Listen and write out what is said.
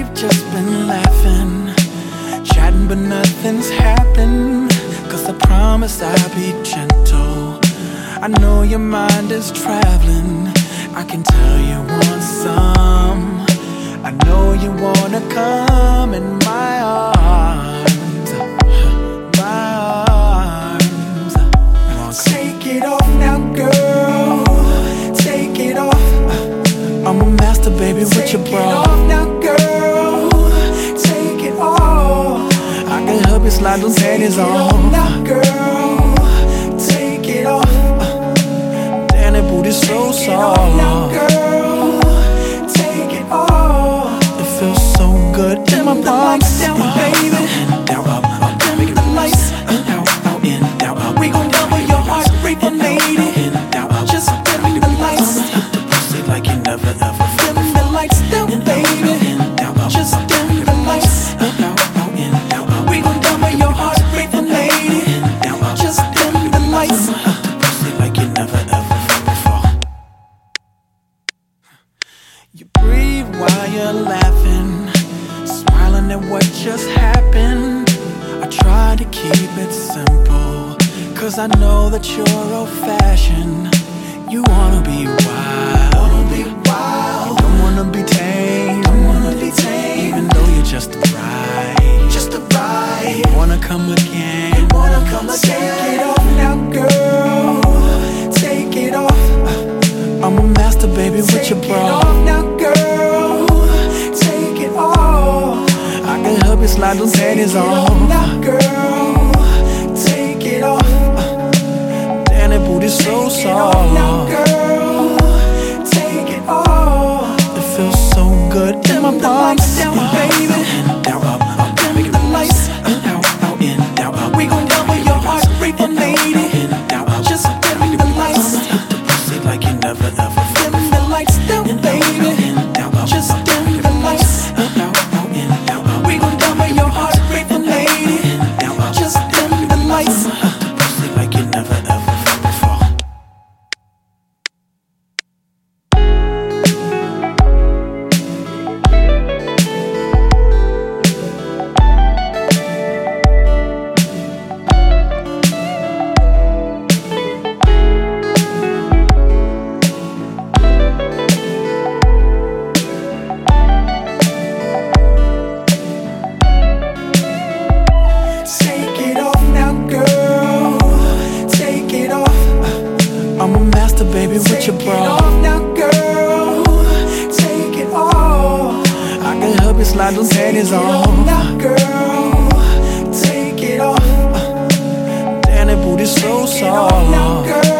we've just been laughing, chatting but nothing's happened. Cause I promise I'll be gentle. I know your mind is traveling, I can tell you want some. I know you wanna come in my arms, my arms. Take it off now, girl, take it off. I'm a master, baby, with your bra. Take it off now, girl, take it off. I can help you slide those panties on. Take it off now, girl, take it off. Damn, that booty's so soft. Take it off now, girl, take it off. It feels so good in my palms, down, baby. And down, up, make it the lights. And out, in, down, up. We gon' double your heart rate for lady. In, down, up, just dim the lights. Like you never ever dim the lights down, baby. Just dim the lights. We gon' double your heart rate for lady. Just dim the lights. Like you never ever felt before. You breathe while you're laughing, smiling at what just happened. I try to keep it simple, cause I know that you're old-fashioned. You wanna be wild, don't wanna be tame, even though you're just a bride, you wanna come again, Take it off now, girl, take it off. I'm a master, baby, with your bra. Take it off now, girl, take it off. I can help you slide those panties on. Take it off now, girl, take it off. Damn, that booty's so soft. Take it off now, girl, take it off. It feels so good in my palms, down, baby. And down, up, make it the lights. And out, in, down, up. We gon' double your heart rate for lady. And down, up, just dim the lights. Like you never ever dim the lights down, baby. Just dim the lights. We gon' double your heart rate for lady. Just dim the lights. Like you never ever felt before. Take it off now, girl, take it off. I'm a master, baby, with your bra. Take it off now, girl, take it off. I can help you slide those panties on. Take it off now, girl, take it off. Damn, that booty's so soft.